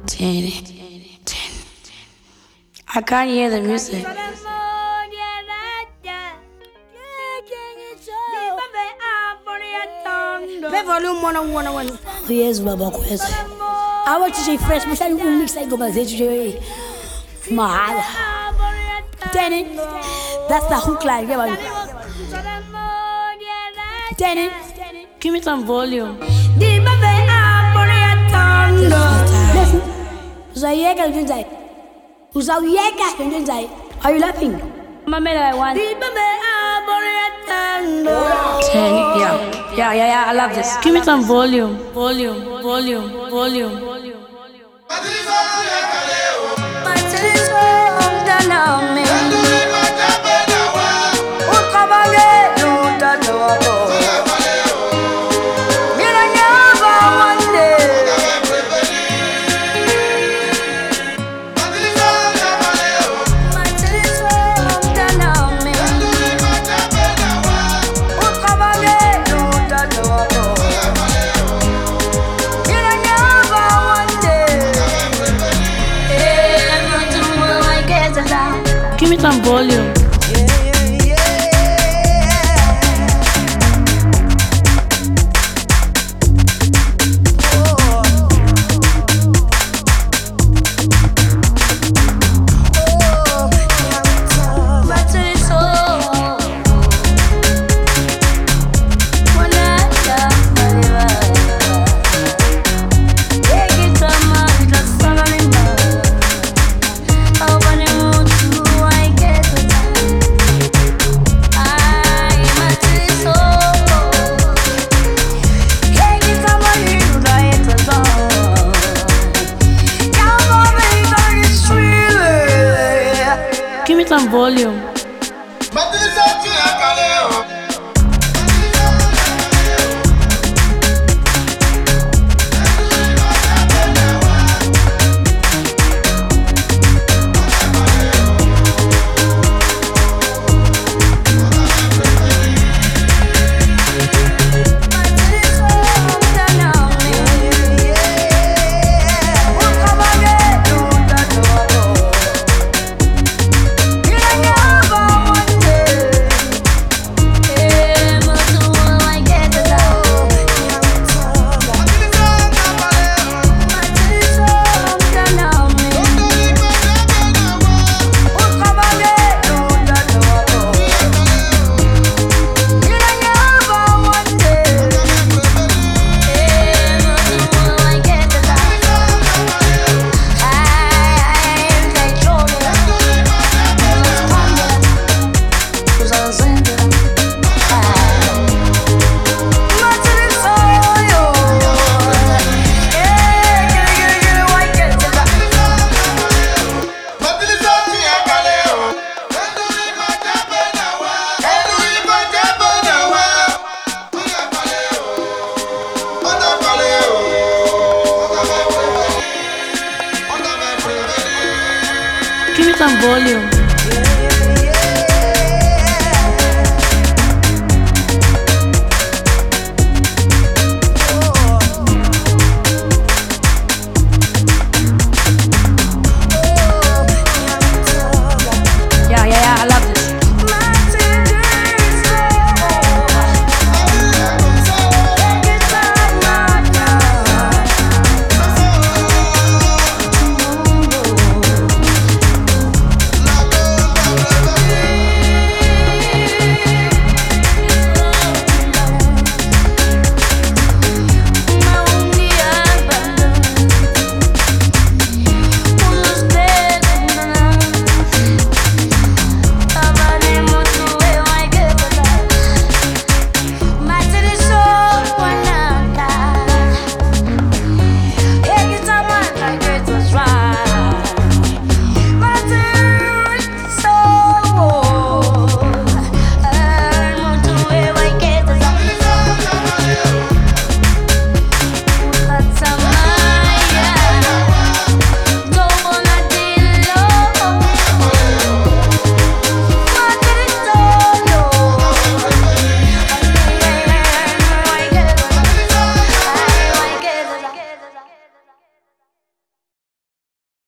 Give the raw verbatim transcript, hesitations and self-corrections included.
Ten, ten. I can't hear the music. Play volume one on one on one. Yes, Baba, yes. I want to say fresh, but I don't mix like Baba says. Mahal. Ten. That's the hook line. Ten. Give me some volume. Listen. Zayeka Junzai. Uzayeka Junzai. Are you laughing? Mama, I want. Ten. Yeah. Yeah, yeah, yeah. I love this. Give me some volume. Volume. Volume. Volume. Volume. Give me some volume. Give me some volume. Give me some volume.